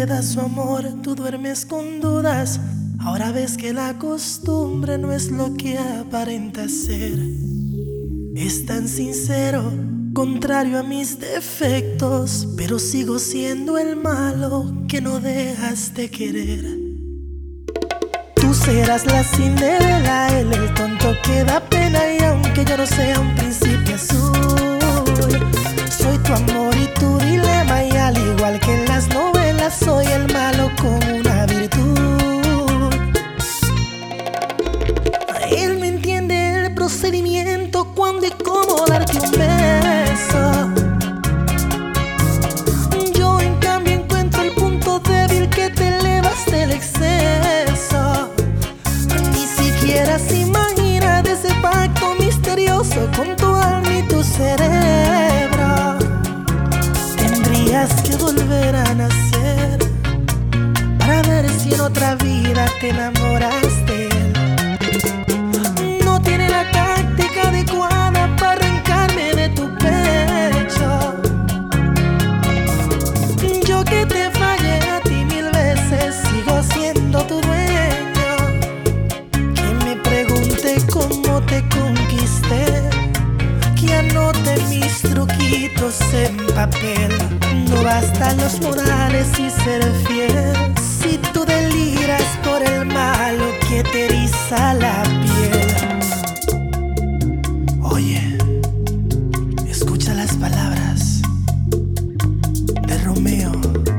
te da su amor, tú duermes con dudas. Ahora ves que la costumbre no es lo que aparenta ser. Es tan sincero, contrario a mis defectos, pero sigo siendo el malo que no dejas de querer. Tú serás la Cinderela, él el tonto que da pena. Y aunque yo no sea un príncipe azul, soy tu amor y tu dilema. Y al igual que en las novelas, soy el malo con una virtud. Él me entiende el procedimiento, cuándo y cómo darte un beso. Yo en cambio encuentro el punto débil, que te elevas del exceso. Ni siquiera se imagina de ese pacto misterioso con tu alma y tu cerebro. Tendrías que volver a nacer para ver si en otra vida te enamoras de él. No tiene la táctica adecuada para arrancarme de tu pecho. Yo que te fallé a ti 1000 veces, sigo siendo tu dueño. Que me pregunte cómo te conquisté, que anote mis truquitos en papel. No bastan los modales y ser fiel, si tú deliras por el malo que te eriza la piel. Oye, escucha las palabras de Romeo.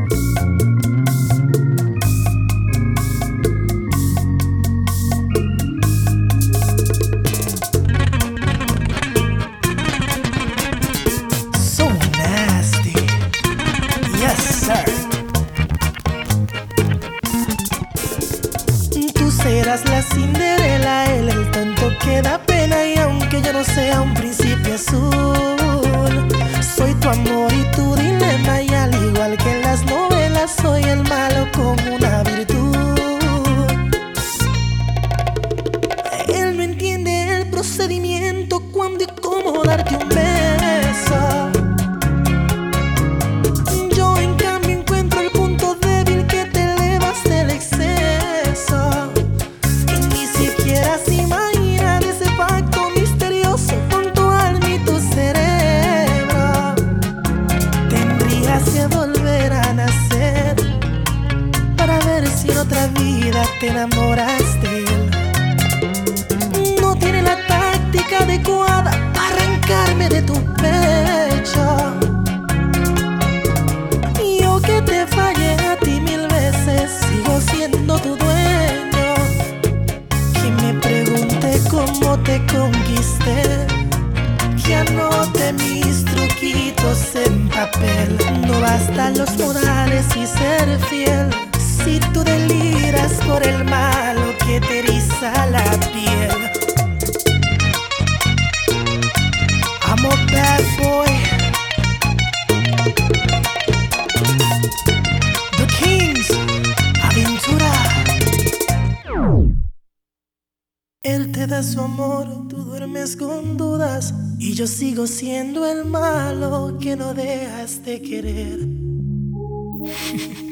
So nasty, yes sir. Tú serás la Cinderela, él el tonto que da pena. Y aunque yo no sea un príncipe azul, soy tu amor y tu dilema. Y al igual que en las novelas, soy el malo con una virtud. Él no entiende el procedimiento, cuándo y cómo darte un beso. Yo en cambio encuentro el punto débil, que te elevas del exceso. Y ni siquiera se imagina de ese pacto misterioso con tu alma y tu cerebro. Tendrías que volver a nacer para ver si en otra vida te enamoras de él. No tiene la táctica adecuada para arrancarme de tu pecho. Yo que te fallé a ti 1000 veces, sigo siendo tu dueño. Que me pregunte cómo te conquisté, que anote mis truquitos en papel. No bastan los modales y ser fiel, si tú deliras por el malo que te eriza la piel. I'm a bad boy, The Kings, Aventura. Él te da su amor, tú duermes con dudas. Y yo sigo siendo el malo que no dejas de querer.